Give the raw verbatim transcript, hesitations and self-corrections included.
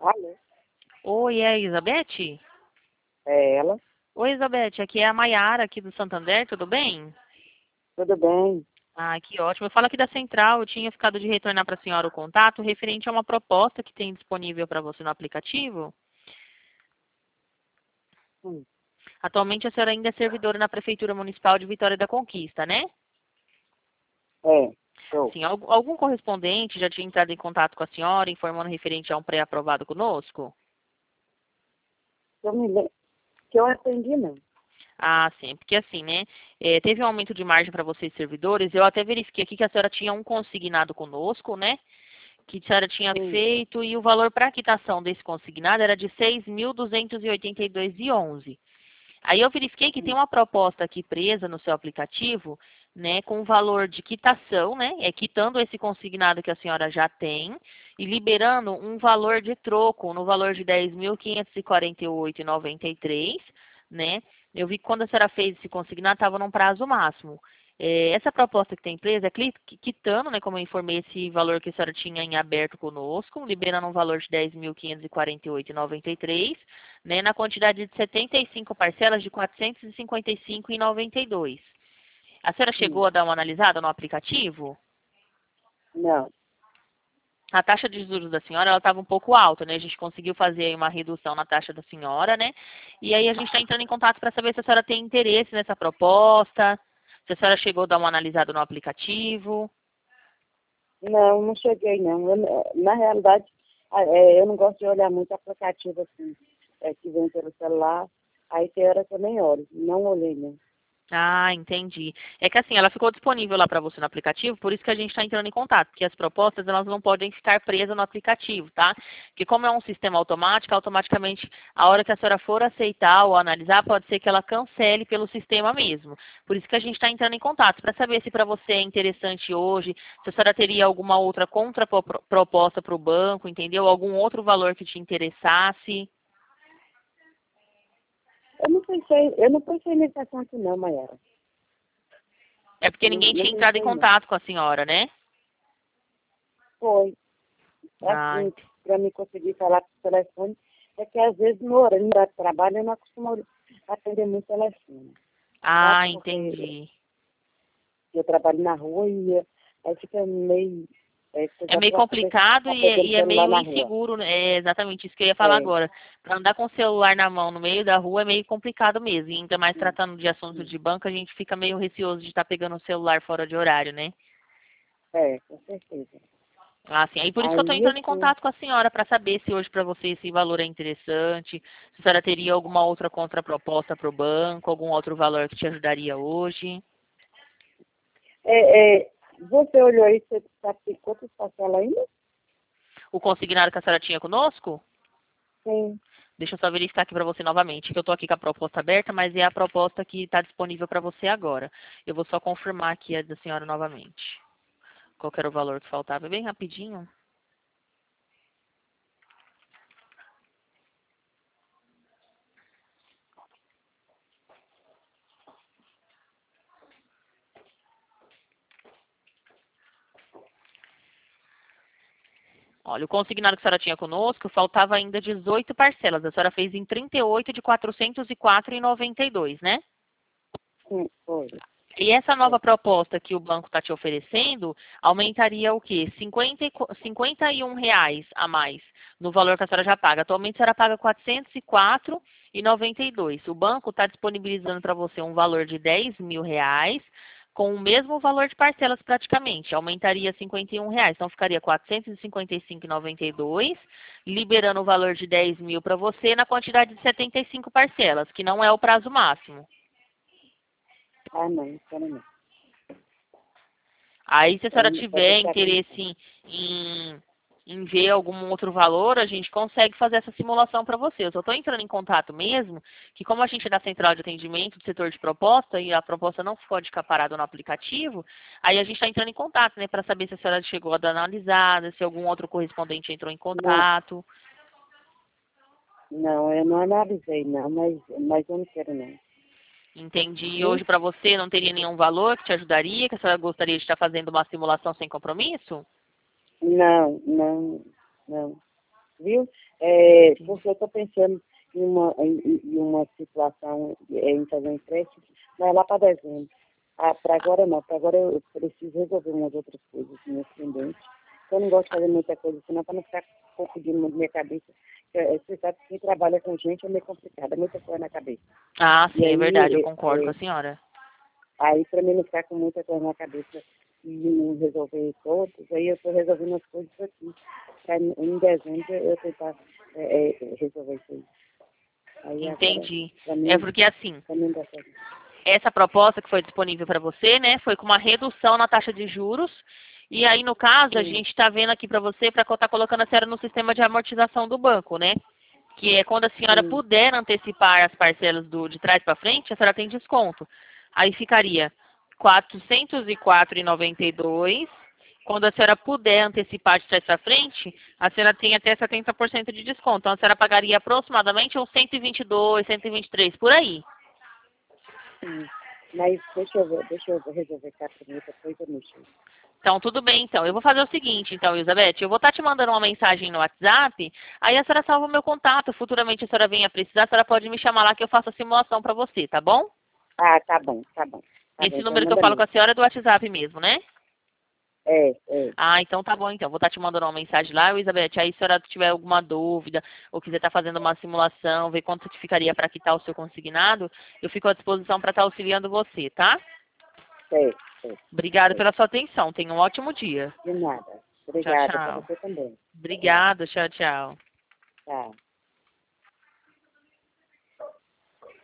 Alô? Oi, é a Elizabeth? É ela? Oi, Elizabeth, aqui é a Maiara, aqui do Santander, tudo bem? Tudo bem? Ah, que ótimo. Eu falo aqui da Central, eu tinha ficado de retornar para a senhora o contato referente a uma proposta que tem disponível para você no aplicativo. Hum, Atualmente a senhora ainda é servidora na Prefeitura Municipal de Vitória da Conquista, né? é, sou. Sim, algum algum correspondente já tinha entrado em contato com a senhora, informando referente a um pré-aprovado conosco? Eu me lembro que eu atendi, não. Ah, sim, porque assim, né? eh, teve um aumento de margem para vocês servidores. Eu até verifiquei aqui que a senhora tinha um consignado conosco, né? Que a senhora tinha Sim, feito e o valor para a quitação desse consignado era de seis mil duzentos e oitenta e dois e onze. Aí eu verifiquei que tem sim, uma proposta aqui presa no seu aplicativo, né, com o valor de quitação, né, é quitando esse consignado que a senhora já tem e liberando um valor de troco no valor de dez mil quinhentos e quarenta e oito reais e noventa e três, né? Eu vi que quando a senhora fez esse consignado estava num prazo máximo. É, essa proposta que tem empresa é cli- quitando, né, como eu informei, esse valor que a senhora tinha em aberto conosco, liberando um valor de dez mil quinhentos e quarenta e oito reais e noventa e três, né, na quantidade de setenta e cinco parcelas de quatrocentos e cinquenta e cinco reais e noventa e dois. A senhora chegou sim. a dar uma analisada no aplicativo? Não. A taxa de juros da senhora, ela estava um pouco alta, né? A gente conseguiu fazer aí uma redução na taxa da senhora, né? E aí a gente está entrando em contato para saber se a senhora tem interesse nessa proposta, se a senhora chegou a dar uma analisada no aplicativo. Não, não cheguei, não. Eu, na realidade, ah, é, eu não gosto de olhar muito aplicativo assim, é, que vem pelo celular. Aí tem hora que eu nem olho. Não olhei, não. Ah, entendi. É que assim, ela ficou disponível lá para você no aplicativo, por isso que a gente está entrando em contato, porque as propostas elas não podem ficar presas no aplicativo, tá? Porque como é um sistema automático, automaticamente, a hora que a senhora for aceitar ou analisar, pode ser que ela cancele pelo sistema mesmo. Por isso que a gente está entrando em contato, para saber se para você é interessante hoje, se a senhora teria alguma outra contraproposta para o banco, entendeu? Algum outro valor que te interessasse. Eu não pensei, eu não pensei nesse assunto, não, Mayara. É porque Eu não, ninguém não tinha entrado em pensei, não. contato com a senhora, né? Foi. Ah, Assim, para me conseguir falar por telefone, é que às vezes no horário de trabalho eu não costumo atender muito telefone, sabe? ah, Porque entendi. eu trabalho na rua e eh, aí fica meio, é, você É já meio pode saber complicado tá e é, pegando e é celular meio na rua. inseguro, né? É exatamente isso que eu ia falar É, agora. Para andar com o celular na mão no meio da rua é meio complicado mesmo. E ainda mais sim, tratando de assuntos sim. de banco, a gente fica meio receoso de estar pegando o celular fora de horário, né? É, com certeza. Ah, sim. Aí por isso que eu estou Aí entrando em assim, contato com a senhora para saber se hoje para você esse valor é interessante, se a senhora teria alguma outra contraproposta para o banco, algum outro valor que te ajudaria hoje. é, é, você olhou aí, você sabe que quantas parcelas ainda? O consignado que a senhora tinha conosco? Sim. Deixa eu só verificar aqui para você novamente, que eu estou aqui com a proposta aberta, mas é a proposta que está disponível para você agora. Eu vou só confirmar aqui a da senhora novamente. Qual que era o valor que faltava? É bem rapidinho. Olha, o consignado que a senhora tinha conosco, faltava ainda dezoito parcelas. A senhora fez em trinta e oito de quatrocentos e quatro reais e noventa e dois, né? Sim, foi. E essa nova Foi. proposta que o banco está te oferecendo aumentaria o quê? cinquenta e qu- cinquenta e um reais a mais no valor que a senhora já paga. Atualmente a senhora paga quatrocentos e quatro reais e noventa e dois. O banco está disponibilizando para você um valor de dez mil reais com o mesmo valor de parcelas praticamente. Aumentaria cinquenta e um reais. Então ficaria quatrocentos e cinquenta e cinco reais e noventa e dois, liberando o valor de dez mil para você na quantidade de setenta e cinco parcelas, que não é o prazo máximo. Ah, não, não quero não. Aí, se a senhora Pode pode tiver deixar aqui interesse então. em, em, em ver algum outro valor, a gente consegue fazer essa simulação para você. Eu só estou entrando em contato mesmo, que como a gente é da central de atendimento do setor de proposta e a proposta não pode ficar parada no aplicativo, aí a gente está entrando em contato, né, para saber se a senhora chegou a dar analisada, se algum outro correspondente entrou em Não, contato. não, eu não analisei não, mas, mas eu não quero não. Entendi. Viu? Hoje para você não teria nenhum valor que te ajudaria, que a senhora gostaria de estar fazendo uma simulação sem compromisso? Não, não, não. viu? É, porque eu estou pensando em uma, em, em uma situação, é, em fazer um empréstimo, mas lá para dezembro. Ah, para agora não, para agora eu preciso resolver umas outras coisas, minhas pendentes. Eu não gosto de fazer muita coisa, senão para não ficar confundindo muito minha cabeça. É, você sabe que quem trabalha com gente é meio complicado, é muita coisa na cabeça. Ah, E sim, é verdade, eu aí, concordo é, com é, a senhora. aí para mim não ficar com muita coisa na cabeça e não resolver todos, aí eu estou resolvendo as coisas aqui. Pra em dezembro eu tentar é, é, resolver isso aí. Aí agora, Entendi. para É mim, porque assim, para mim dá certo. essa proposta que foi disponível para você, né, foi com uma redução na taxa de juros. E aí, no caso, a Sim, gente está vendo aqui para você para estar colocando a senhora no sistema de amortização do banco, né? Que é quando a senhora sim, puder antecipar as parcelas do, de trás para frente, a senhora tem desconto. Aí ficaria quatrocentos e quatro reais e noventa e dois centavos. Quando a senhora puder antecipar de trás para frente, a senhora tem até setenta por cento de desconto. Então, a senhora pagaria aproximadamente uns cento e vinte e dois, cento e vinte e três, por aí. sim. Mas deixa eu, ver- deixa eu resolver cá primeiro, depois eu mexo. Então, tudo bem, então. Eu vou fazer o seguinte, então, Elizabeth. Eu vou estar te mandando uma mensagem no WhatsApp, aí a senhora salva o meu contato. Futuramente a senhora venha precisar, a senhora pode me chamar lá que eu faço a simulação para você, tá bom? Ah, tá bom, tá bom. Tá bom, Esse então número que eu manda falo com mesmo. a senhora é do WhatsApp mesmo, né? É, é. Ah, então tá bom, então. Vou estar te mandando uma mensagem lá, Elizabeth. Aí, se a senhora tiver alguma dúvida ou quiser estar fazendo uma simulação, ver quanto que ficaria para quitar o seu consignado, eu fico à disposição para estar auxiliando você, tá? Certo, certo, Obrigada certo. pela sua atenção. Tenha um ótimo dia. De nada. Tchau, Obrigada para tchau. você também. Tchau, Obrigada. Tchau, tchau. tchau.